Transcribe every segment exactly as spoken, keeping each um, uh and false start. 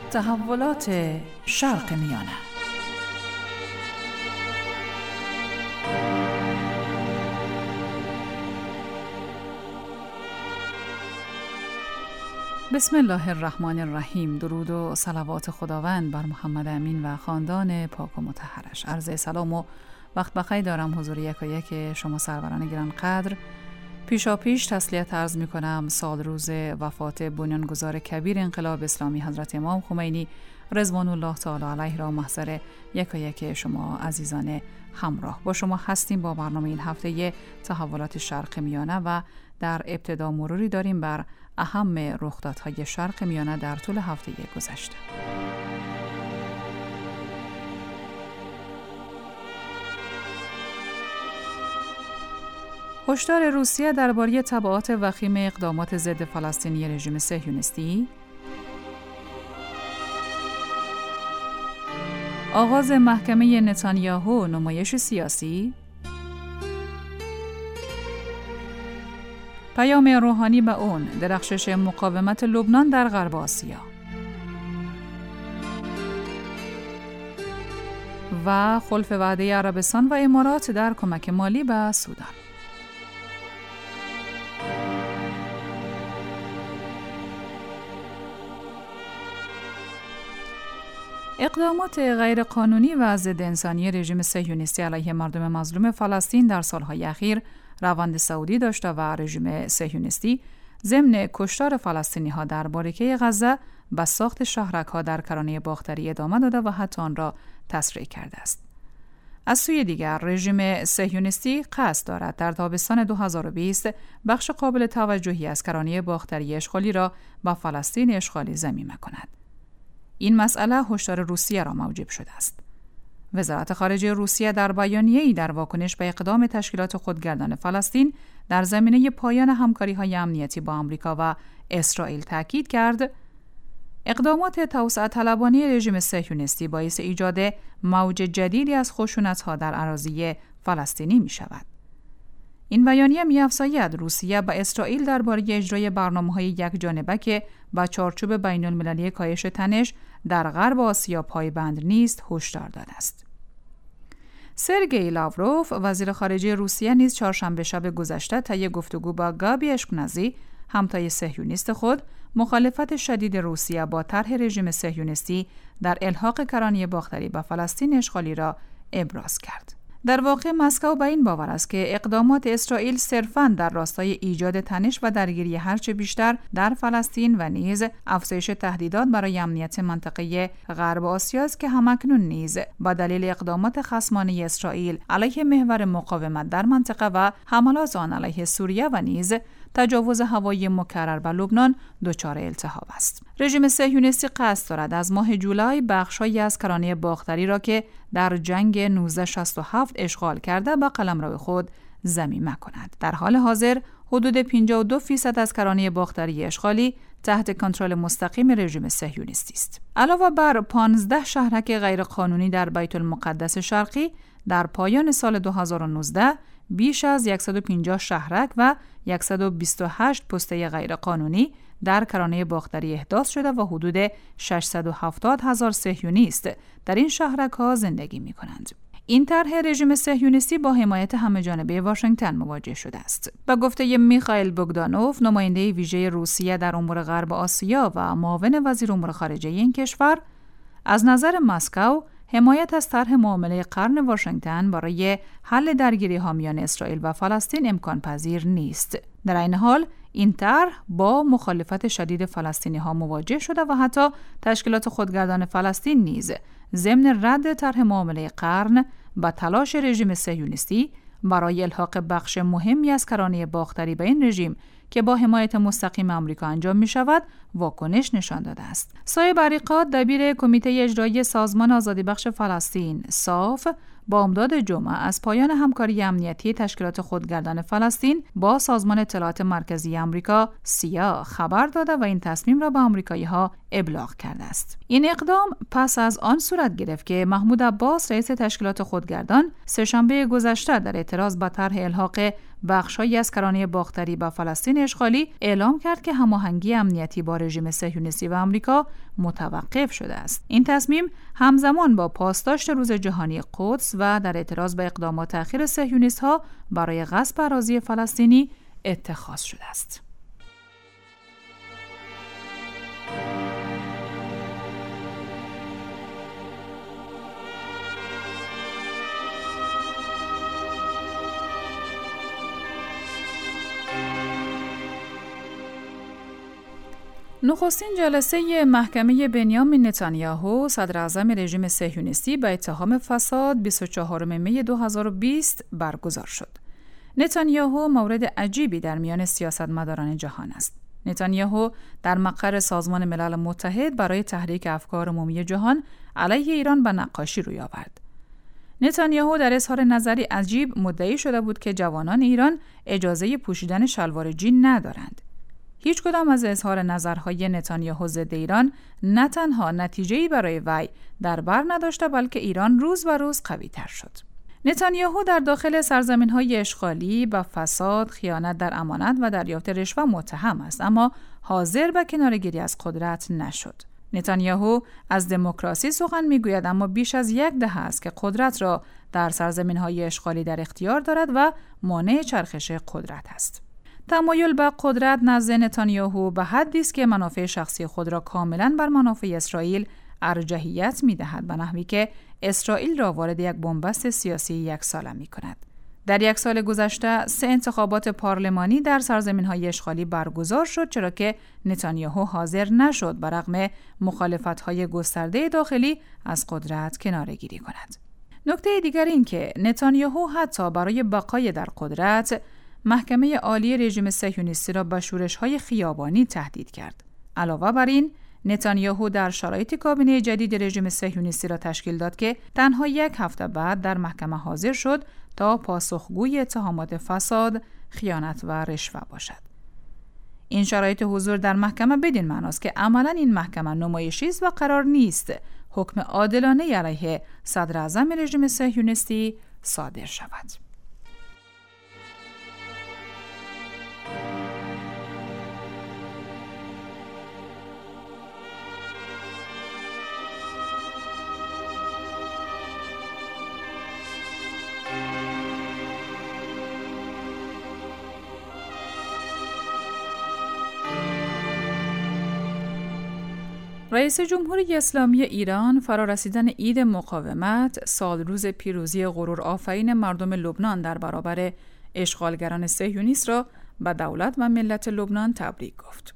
تحولات شرق میانه. بسم الله الرحمن الرحیم. درود و صلوات خداوند بر محمد امین و خاندان پاک و مطهرش. عرض سلام و وقت بخیر دارم حضور یک و یک شما سروران گران قدر. پیشا پیش تسلیت عرض می کنم سال روز وفات بنیانگذار کبیر انقلاب اسلامی حضرت امام خمینی رضوان الله تعالی علیه را محضر یک و یک شما عزیزان همراه با شما هستیم با برنامه این هفته تحولات شرق میانه و در ابتدا مروری داریم بر اهم رخدادهای شرق میانه در طول هفته گذشته. هشدار روسیه درباره تبعات وخیم اقدامات ضد فلسطینی رژیم صهیونیستی، آغاز محکمه نتانیاهو نمایش سیاسی، پیام روحانی به اون درخشش مقاومت لبنان در غرب آسیا و خلف وعده عربستان و امارات در کمک مالی به سودان. اقدامات غیرقانونی و ضد انسانی رژیم صهیونیستی علیه مردم مظلوم فلسطین در سالهای اخیر روند سعودی داشته و رژیم صهیونیستی ضمن کشتار فلسطینی‌ها در باریکه غزه به ساخت شهرک‌ها در کرانه باختری ادامه داده و حتی آن را تسریع کرده است. از سوی دیگر رژیم صهیونیستی قصد دارد در تابستان دو هزار و بیست بخش قابل توجهی از کرانه باختری اشغالی را با فلسطین اشغالی ضمیمه کند. این مسئله هشدار روسیه را موجب شده است. وزارت خارجه روسیه در بیانیه‌ای در واکنش به اقدام تشکیلات خودگردان فلسطین در زمینه پایان همکاری‌های امنیتی با آمریکا و اسرائیل تاکید کرد اقدامات توسعه طلبانه رژیم صهیونیستی باعث ایجاد موج جدیدی از خشونت‌ها در اراضی فلسطینی می‌شود. این بیانیه می‌افزاید روسیه به اسرائیل درباره اجرای برنامه‌های یکجانبه که با چارچوب بین‌المللی کاهش تنش در غرب آسیا پایبند نیست هشدار داده است. سرگئی لاوروف وزیر خارجه روسیه نیز چهارشنبه شب گذشته طی گفتگو با گابی اشکنازی همتای صهیونیست خود مخالفت شدید روسیه با طرح رژیم صهیونیستی در الحاق کرانه باختری به فلسطین اشغالی را ابراز کرد. در واقع مسکو به این باور است که اقدامات اسرائیل صرفاً در راستای ایجاد تنش و درگیری هرچه بیشتر در فلسطین و نیز افزایش تهدیدات برای امنیت منطقه غرب آسیا است که همکنون نیز با دلیل اقدامات خصمانه اسرائیل علیه محور مقاومت در منطقه و حملات آن علیه سوریه و نیز تجاوز هوایی مکرر به لبنان دچار التهاب است. رژیم صهیونیستی قصد دارد از ماه جولای بخش‌هایی از کرانه باختری را که در جنگ نوزده شصت و هفت اشغال کرده به قلمرو خود ضمیمه کند. در حال حاضر حدود پنجاه و دو درصد از کرانه باختری اشغالی تحت کنترل مستقیم رژیم صهیونیستی است. علاوه بر پانزده شهرک غیرقانونی در بیت المقدس شرقی در پایان سال دو هزار و نوزده بیش از صد و پنجاه شهرک و صد و بیست و هشت پسته غیرقانونی در کرانه باختری احداث شده و حدود ششصد و هفتاد هزار صهیونیست در این شهرک‌ها زندگی می‌کنند. این طرح رژیم صهیونیستی با حمایت همه‌جانبه واشنگتن مواجه شده است. به گفته میخائیل بوگدانوف نماینده ویژه روسیه در امور غرب آسیا و معاون وزیر امور خارجه این کشور، از نظر مسکو حمایت از طرح معامله قرن واشنگتن برای حل درگیری‌ها میان اسرائیل و فلسطین امکان پذیر نیست. در این حال این طرح با مخالفت شدید فلسطینی‌ها مواجه شده و حتی تشکیلات خودگردان فلسطین نیز ضمن رد طرح معامله قرن با تلاش رژیم صهیونیستی برای الحاق بخش مهمی از کرانه باختری به این رژیم که با حمایت مستقیم آمریکا انجام می شود واکنش نشان داده است. صاحب عریقات دبیر کمیته اجرایی سازمان آزادی بخش فلسطین صاف با امداد جمعه از پایان همکاری امنیتی تشکیلات خودگردان فلسطین با سازمان اطلاعات مرکزی آمریکا سیا خبر داده و این تصمیم را به آمریکایی‌ها ابلاغ کرده است. این اقدام پس از آن صورت گرفت که محمود عباس رئیس تشکیلات خودگردان سه‌شنبه گذشته در اعتراض به طرح الحاق بخش‌هایی از کرانه باختری و فلسطین اشغالی اعلام کرد که هماهنگی امنیتی با رژیم صهیونیستی و آمریکا متوقف شده است. این تصمیم همزمان با پاسداشت روز جهانی قدس و در اعتراض به اقدامات اخیر صهیونیست‌ها برای غصب اراضی فلسطینی اتخاذ شده است. نخستین جلسه محکمه بنیامین نتانیاهو صدر اعظم رژیم صهیونیستی به اتهام فساد بیست و چهارم می دو هزار و بیست برگزار شد. نتانیاهو مورد عجیبی در میان سیاستمداران جهان است. نتانیاهو در مقر سازمان ملل متحد برای تحریک افکار عمومی جهان علیه ایران به نقاشی روی آورد. نتانیاهو در اظهار نظری عجیب مدعی شده بود که جوانان ایران اجازه پوشیدن شلوار جین ندارند. هیچ کدام از اظهار نظرهای نتانیاهو ضد ایران نه تنها نتیجه‌ای برای وی در بر نداشته، بلکه ایران روز به روز قوی‌تر شد. نتانیاهو در داخل سرزمین‌های اشغالی با فساد، خیانت در امانت و دریافت رشوه متهم است، اما حاضر به کناره‌گیری از قدرت نشد. نتانیاهو از دموکراسی سخن می‌گوید، اما بیش از یک دهه است که قدرت را در سرزمین‌های اشغالی در اختیار دارد و مانع چرخش قدرت است. تمایل به قدرت نزد نتانیاهو به حدی است که منافع شخصی خود را کاملاً بر منافع اسرائیل ارجحیت می‌دهد، به نحوی که اسرائیل را وارد یک بنبست سیاسی یک ساله می‌کند. در یک سال گذشته سه انتخابات پارلمانی در سرزمین‌های اشغالی برگزار شد، چرا که نتانیاهو حاضر نشد برغم مخالفت‌های گسترده داخلی از قدرت کناره‌گیری کند. نکته دیگر این که نتانیاهو حتی برای بقای در قدرت محکمه عالی رژیم صهیونیستی را با شورش‌های خیابانی تهدید کرد. علاوه بر این، نتانیاهو در شرایط کابینه جدید رژیم صهیونیستی را تشکیل داد که تنها یک هفته بعد در محکمه حاضر شد تا پاسخگوی اتهامات فساد، خیانت و رشوه باشد. این شرایط حضور در محکمه بدین معناست که عملاً این محکمه نمایشی است و قرار نیست حکم عادلانه علیه صدر اعظم رژیم صهیونیستی صادر شود. رئیس جمهوری اسلامی ایران فرارسیدن عید مقاومت، سال روز پیروزی غرور آفرین مردم لبنان در برابر اشغالگران صهیونیست را به دولت و ملت لبنان تبریک گفت.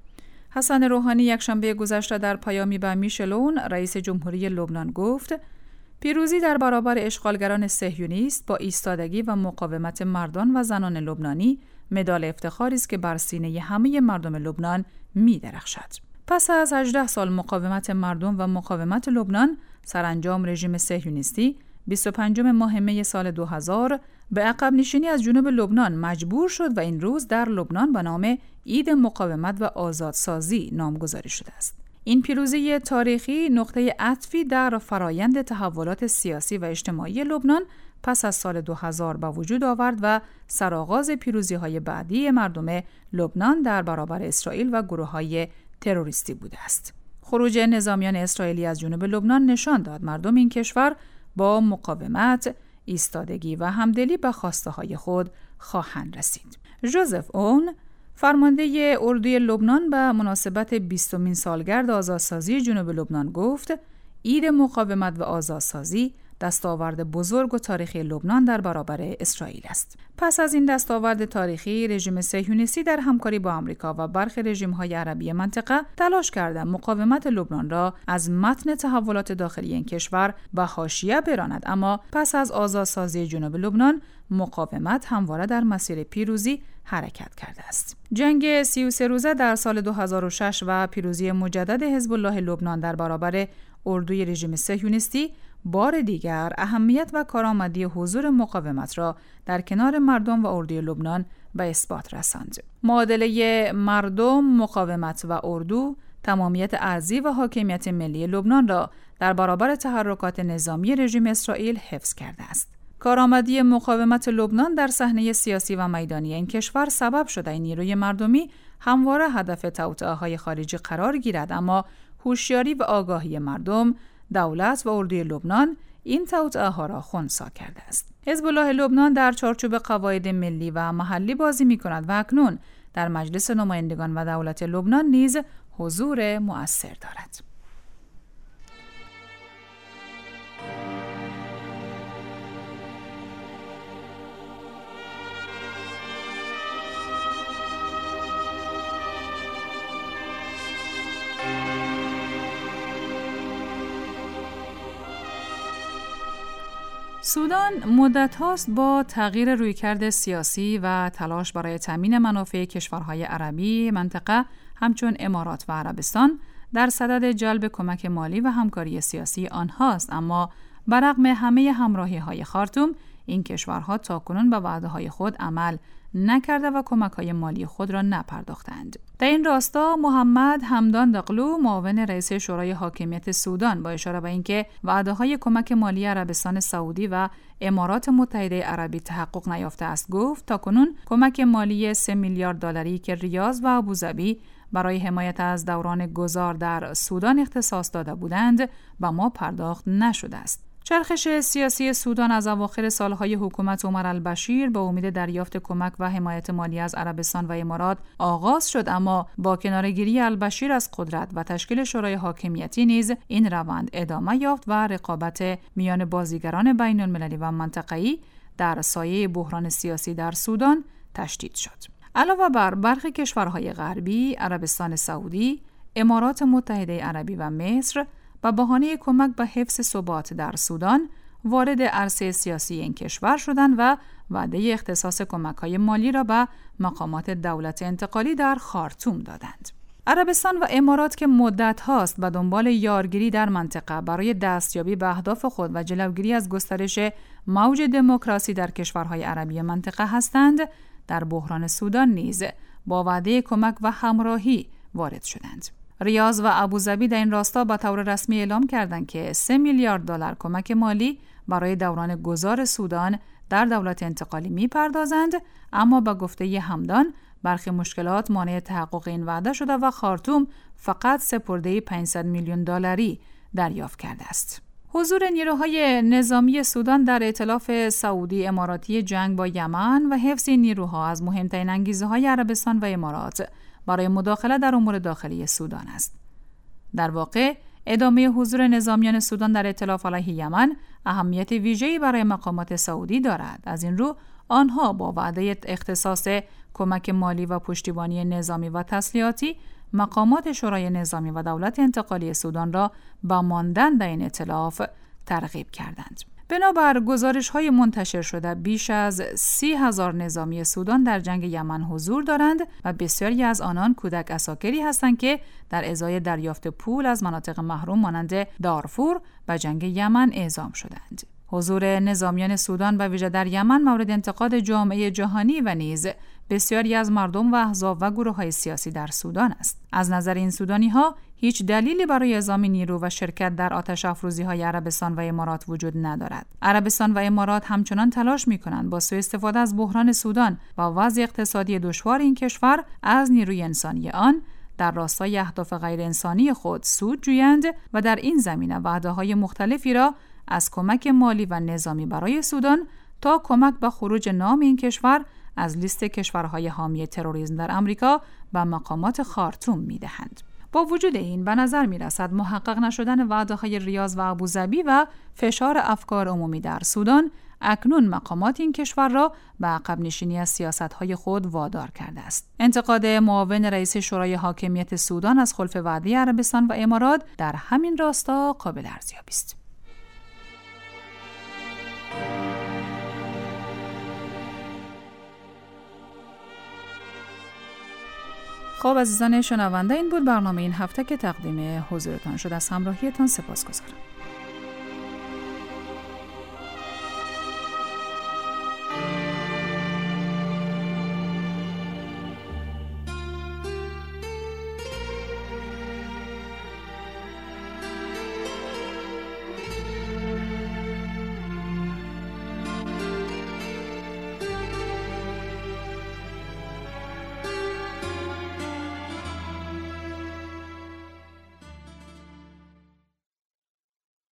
حسن روحانی یکشنبه گذشته در پیامی به میشلون رئیس جمهوری لبنان گفت: پیروزی در برابر اشغالگران صهیونیست با ایستادگی و مقاومت مردان و زنان لبنانی مدال افتخاری است که بر سینه همه مردم لبنان می‌درخشد. پس از هجده سال مقاومت مردم و مقاومت لبنان، سرانجام رژیم صهیونیستی بیست و پنجم ماه می سال دو هزار به عقب نشینی از جنوب لبنان مجبور شد و این روز در لبنان به نام عید مقاومت و آزادسازی نامگذاری شده است. این پیروزی تاریخی نقطه عطفی در فرایند تحولات سیاسی و اجتماعی لبنان پس از سال دو هزار به وجود آورد و سرآغاز پیروزی‌های بعدی مردم لبنان در برابر اسرائیل و گروه‌های تروریستی بوده است. خروج نظامیان اسرائیلی از جنوب لبنان نشان داد مردم این کشور با مقاومت، ایستادگی و همدلی به خواسته‌های خود خواهند رسید. ژوزف اون، فرمانده اردوی لبنان به مناسبت بیستمین سالگرد آزادسازی جنوب لبنان گفت: عید مقاومت و آزادسازی دستاورد بزرگ و تاریخی لبنان در برابر اسرائیل است. پس از این دستاورد تاریخی، رژیم صهیونیستی در همکاری با آمریکا و برخی رژیم‌های عربی منطقه تلاش کرده مقاومت لبنان را از متن تحولات داخلی این کشور به حاشیه براند، اما پس از آزادسازی جنوب لبنان، مقاومت همواره در مسیر پیروزی حرکت کرده است. جنگ سی و سه روزه در سال دو هزار و شش و پیروزی مجدد حزب الله لبنان در برابر اردوی رژیم صهیونیستی بار دیگر اهمیت و کارآمدی حضور مقاومت را در کنار مردم و اردوی لبنان به اثبات رساند. معادله مردم، مقاومت و اردو تمامیت ارضی و حاکمیت ملی لبنان را در برابر تحرکات نظامی رژیم اسرائیل حفظ کرده است. کارآمدی مقاومت لبنان در صحنه سیاسی و میدانی این کشور سبب شده این نیروی مردمی همواره هدف توطئه‌های خارجی قرار گیرد، اما هوشیاری و آگاهی مردم، دولت و اردوی لبنان این توطئه‌ها را خنثی کرده است. حزب الله لبنان در چارچوب قواعد ملی و محلی بازی می‌کند و اکنون در مجلس نمایندگان و دولت لبنان نیز حضور مؤثر دارد. سودان مدت هاست با تغییر رویکرد سیاسی و تلاش برای تامین منافع کشورهای عربی منطقه همچون امارات و عربستان در صدد جلب کمک مالی و همکاری سیاسی آنهاست، اما برغم همه همراهی های خارتوم این کشورها تاکنون به وعده های خود عمل نکرده و کمک های مالی خود را نپرداختند. در این راستا محمد حمدان دقلو معاون رئیس شورای حاکمیت سودان با اشاره به اینکه وعده های کمک مالی عربستان سعودی و امارات متحده عربی تحقق نیافته است گفت تاکنون کمک مالی سه میلیارد دلاری که ریاض و ابوظبی برای حمایت از دوران گذار در سودان اختصاص داده بودند به ما پرداخت نشده است. چرخش سیاسی سودان از اواخر سالهای حکومت عمر البشیر به امید دریافت کمک و حمایت مالی از عربستان و امارات آغاز شد، اما با کناره‌گیری البشیر از قدرت و تشکیل شورای حاکمیتی نیز این روند ادامه یافت و رقابت میان بازیگران بین‌المللی و منطقه‌ای در سایه بحران سیاسی در سودان تشدید شد. علاوه بر برخی کشورهای غربی، عربستان سعودی، امارات متحده عربی و مصر با بهانه کمک به حفظ ثبات در سودان وارد عرصه سیاسی این کشور شدند و وعده اختصاص کمک‌های مالی را به مقامات دولت انتقالی در خارتوم دادند. عربستان و امارات که مدت هاست به دنبال یارگیری در منطقه برای دستیابی به اهداف خود و جلوگیری از گسترش موج دموکراسی در کشورهای عربی منطقه هستند، در بحران سودان نیز با وعده کمک و همراهی وارد شدند. ریاض و ابوظبی در این راستا به طور رسمی اعلام کردند که سه میلیارد دلار کمک مالی برای دوران گذار سودان در دولت انتقالی می‌پردازند، اما با گفته حمدان برخی مشکلات مانع تحقق این وعده شده و خارتوم فقط سپرده پانصد میلیون دلاری دریافت کرده است. حضور نیروهای نظامی سودان در ائتلاف سعودی اماراتی جنگ با یمن و حفظ نیروها از مهمترین انگیزه‌های عربستان و امارات برای مداخله در امور داخلی سودان است. در واقع ادامه حضور نظامیان سودان در ائتلاف علیه یمن اهمیت ویژه‌ای برای مقامات سعودی دارد. از این رو آنها با وعده اختصاص کمک مالی و پشتیبانی نظامی و تسلیحاتی مقامات شورای نظامی و دولت انتقالی سودان را با ماندن در این ائتلاف ترغیب کردند. بنابر گزارش‌های منتشر شده بیش از سی هزار نظامی سودان در جنگ یمن حضور دارند و بسیاری از آنان کودک عساکری هستند که در ازای دریافت پول از مناطق محروم مانند دارفور به جنگ یمن اعزام شدند. حضور نظامیان سودان و ویژه در یمن مورد انتقاد جامعه جهانی و نیز بسیاری از مردم و احزاب و گروه‌های سیاسی در سودان است. از نظر این سودانی‌ها هیچ دلیلی برای اعزام نیرو و شرکت در آتش افروزی‌های عربستان و امارات وجود ندارد. عربستان و امارات همچنان تلاش می‌کنند با سوء استفاده از بحران سودان و وضع اقتصادی دشوار این کشور از نیروی انسانی آن در راستای اهداف غیر انسانی خود سود جویند و در این زمینه وعده‌های مختلفی را از کمک مالی و نظامی برای سودان تا کمک به خروج نام این کشور از لیست کشورهای حامی تروریسم در آمریکا به مقامات خارتوم می‌دهند. با وجود این به نظر می‌رسد محقق نشدن وعده‌های ریاض و ابوظبی و فشار افکار عمومی در سودان اکنون مقامات این کشور را به عقب نشینی از سیاست‌های خود وادار کرده است. انتقاد معاون رئیس شورای حاکمیت سودان از خلف وعده عربستان و امارات در همین راستا قابل ارزیابی است. خب عزیزان شنونده، این بود برنامه این هفته که تقدیم حضورتان شد. از همراهیتان سپاسگزارم.